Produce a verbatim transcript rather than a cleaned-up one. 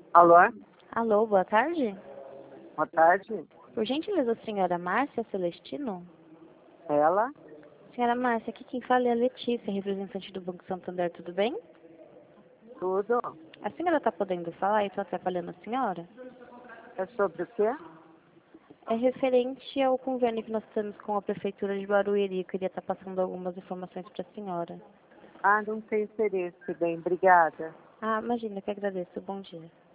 Alô? Alô, boa tarde. Boa tarde. Por gentileza, a senhora Márcia Celestino? Ela? Senhora Márcia, aqui quem fala é a Letícia, representante do Banco Santander, tudo bem? Tudo? A senhora está podendo falar e estou atrapalhando a senhora? É sobre o quê? É referente ao convênio que nós temos com a Prefeitura de Barueri. Eu queria estar passando algumas informações para a senhora. Ah, não tem interesse. Bem, obrigada. Ah, imagina, que agradeço. Bom dia.